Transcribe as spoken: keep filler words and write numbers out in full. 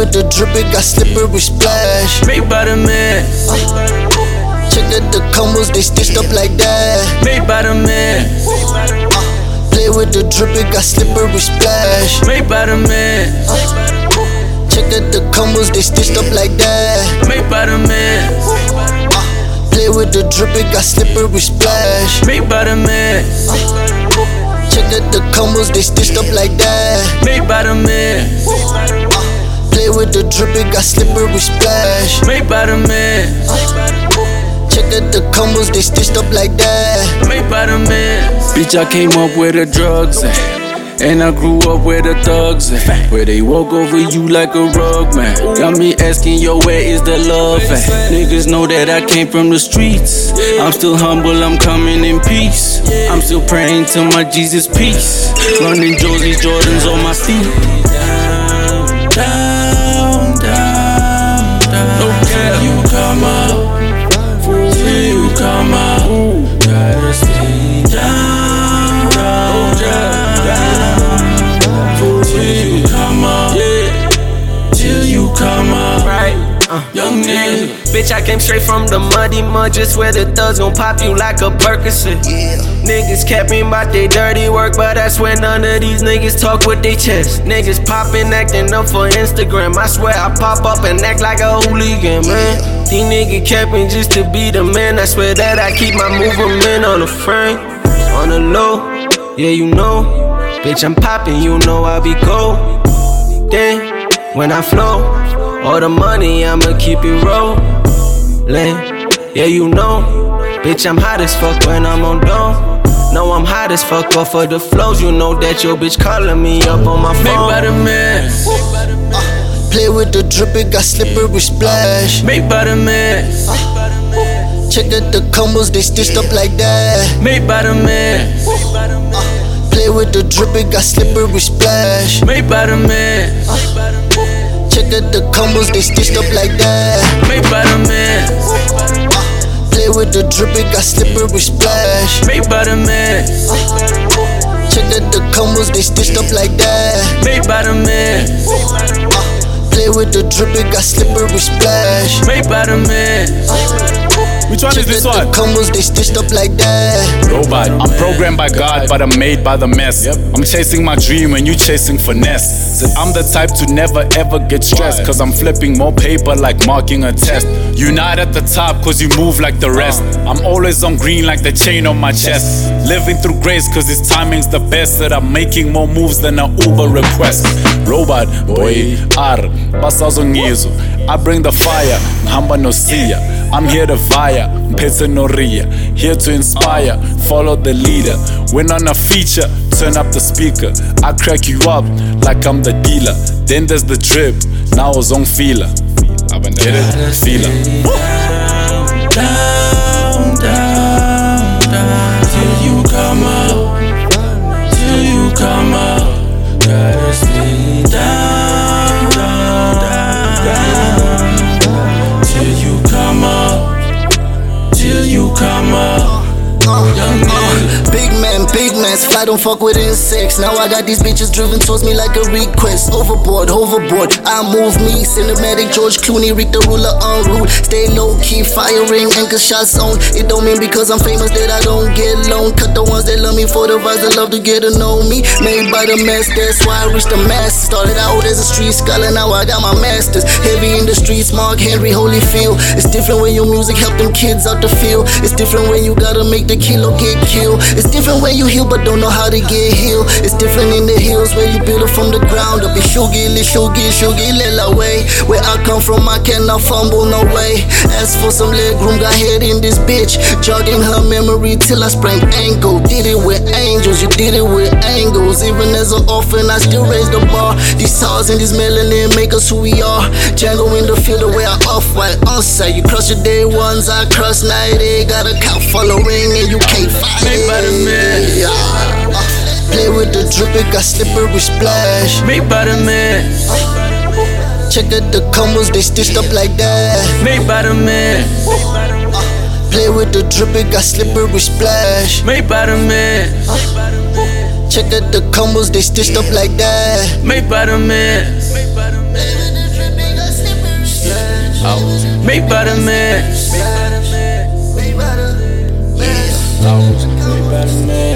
with the drip, it got slippery splash. Made by the man. Uh, check out the combos, they stitched up like that. Made by the man. Uh, play with the drip, it got slippery splash. Made by the man. Uh, check out the combos, they stitched up like that. Made by the man. Uh, play with the drip, it got slippery splash. Made by the man. Uh, check out the combos, they stitched up like that. Made by the man. Uh, play with the drip, it got slippery splash. Made by the man. Uh, check out the combos, they stitched up like that. Made by the man. Bitch, I came up where the drugs at, and I grew up where the thugs at, where they walk over you like a rug, man. Got me asking, yo, where is the love at? Niggas know that I came from the streets. I'm still humble, I'm coming in peace. I'm still praying to my Jesus peace. Running Josie's Jordans on my feet. Down, down, down, down. No cap, you come up. Till you come out, gotta stay down, down, down, down. Till you come out, yeah. Till you come out, right? Uh, young nigga. Bitch, I came straight from the muddy mud, just where the thugs gon' pop you like a Percocet. Yeah. Niggas capping about they dirty work, but I swear none of these niggas talk with they chest. Niggas popping, acting up for Instagram. I swear I pop up and act like a hooligan, man. These niggas capping just to be the man. I swear that I keep my movement on the frame, on the low. Yeah, you know, bitch, I'm popping, you know I be cold. Then when I flow, all the money, I'ma keep it rollin'. Yeah, you know, bitch, I'm hot as fuck when I'm on dome. No, I'm hot as fuck off of the flows. You know that your bitch calling me up on my phone. Made by the man. Uh, play with the drip, it got slippery splash. Made by the man. Uh, check out the combos, they stitched up like that. Made by the man. Uh, play with the drip, it got slippery splash. Made by the man. Uh, check out the combos, they stitched up like that. Made by the man. Uh, play with the drip, it got slippery splash. Made by the man. Uh, check out the combos, they stitched up like that. Made by the man. Uh, play with the drip, it got slippery splash. Made by the man. Uh, Which one is this one? The combos, they stitched up like that. Robot. I'm programmed by God, but I'm made by the mess. I'm chasing my dream and you chasing finesse. Said I'm the type to never ever get stressed, cause I'm flipping more paper like marking a test. You're not at the top cause you move like the rest. I'm always on green like the chain on my chest. Living through grace cause this timing's the best. That I'm making more moves than an Uber request. Robot, boy, ar, basazo ngizo. I bring the fire, hamba no siya. I'm here to via, mphethe no ria. Here to inspire, follow the leader. When on a feature, turn up the speaker. I crack you up like I'm the dealer. Then there's the drip, now it's on feeler. Get it? Feeler. Down, down, down, down. Till you come out, till you come out. Gotta stay down, down, down, down. Till you come out, till you come out. Young Uh, big man, big man's fly, don't fuck with insects. Now I got these bitches driven towards me like a request. Overboard, overboard, I move me. Cinematic George Clooney, Rick the ruler en route. Stay low key, firing, anchor shots on. It don't mean because I'm famous that I don't get loan. Cut the ones that love me for the vibes that love to get to know me. Made by the mess, that's why I reached the mass. Started out as a street scholar, now I got my masters. Heavy in the streets, Mark Henry, Holyfield. It's different when your music help them kids out the field. It's different when you gotta make the kilo get killed. It's different when you heal but don't know how to get healed. It's different in the hills where you build it from the ground up. It's shugi, li shugi, shugi, lela way. Where I come from, I cannot fumble, no way. As for some leg room, got head in this bitch. Jogging her memory till I sprained ankle. Did it with angels, you did it with angles. Even as an orphan, I still raise the bar. These stars and these melanin make us who we are. Django in the field, the way I off-white on-site. You crush your day ones, I crush night. Got a cow following and you can't fight it. Made by the man. Yeah. Uh, play with the drip, it got slippery splash. Made by the man. Uh, check out the combos, they stitched up like that. Made by the man. Uh, play with the drip, it got slippery splash. Made by the man. Uh, check out the combos, they stitched up like that. Made by the man. Play with the drip, I was made by the man. I was made by the man.